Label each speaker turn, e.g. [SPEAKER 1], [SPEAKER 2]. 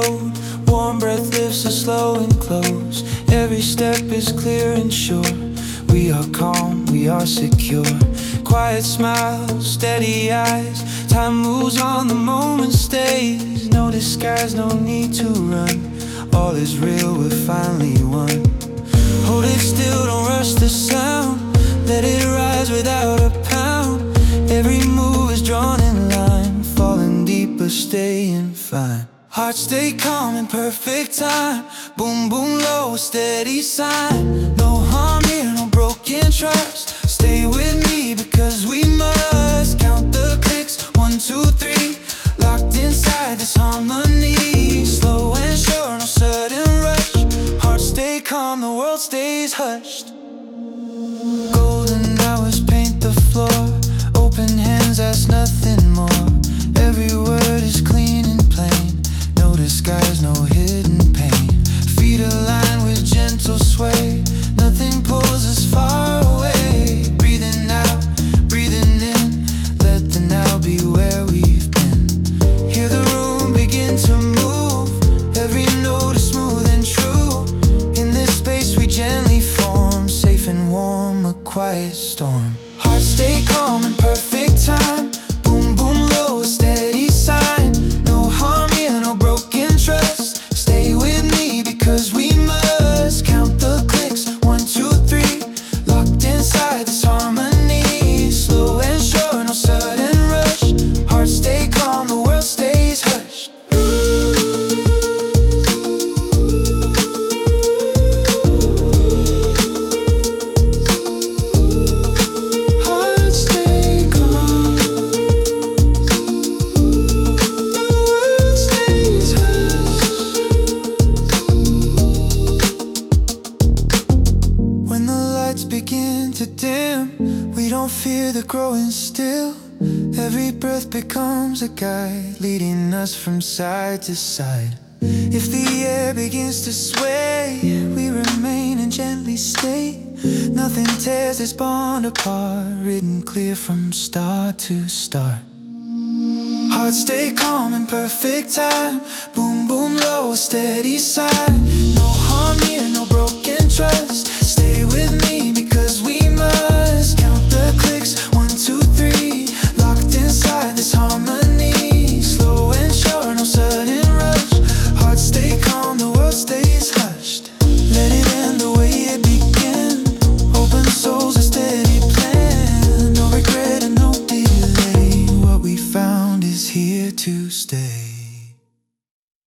[SPEAKER 1] road. Warm breath lifts us slow and close. Every step is clear and sure. We are calm, we are secure. Quiet smiles, steady eyes. Time moves on, the moment stays. No disguise, no need to run. All is real, we're finally one. Hold it still, don't rush the sound. Let it rise without a pound. Every move is drawn in line. Falling deeper, staying fine. Hearts stay calm in perfect time. Boom, boom, low, steady sign. No harm here, no broken trust. Stay with me because we must. Count the clicks, 1, 2, 3. Locked inside this harmony. Slow and sure, no sudden rush. Hearts stay calm, the world stays hushed. Golden hours paint the floor. Open hands ask nothing more. Every word is clean and plain. No disguise, no hidden pain. Feet aligned with gentle sway. Nothing pulls us far away. Breathing out, breathing in. Let the now be where we've been. Hear the room begin to move. Every note is smooth and true. In this space we gently form. Safe and warm, a quiet storm. Hearts stay calm in perfect time. Boom, boom, low, steady sign. No harm here, no broken trust. Stay with me because we must. Count the clicks, 1, 2, 3. Locked inside this harmony. Slow and sure, no sudden rush. Hearts stay calm, the world stays hushed. Begin to dim, we don't fear the growing still. Every breath becomes a guide, leading us from side to side. If the air begins to sway, we remain and gently stay. Nothing tears this bond apart, written clear from start to start. Hearts stay calm in perfect time. Boom, boom, low, steady sign. No harm here, no broken trust. Stay with me because we must. Count the clicks, 1, 2, 3. Locked inside this harmony. Slow and sure, no sudden rush. Hearts stay calm, the world stays hushed. Let it end the way it began. Open souls, a steady plan. No regret and no delay. What we found is here to stay.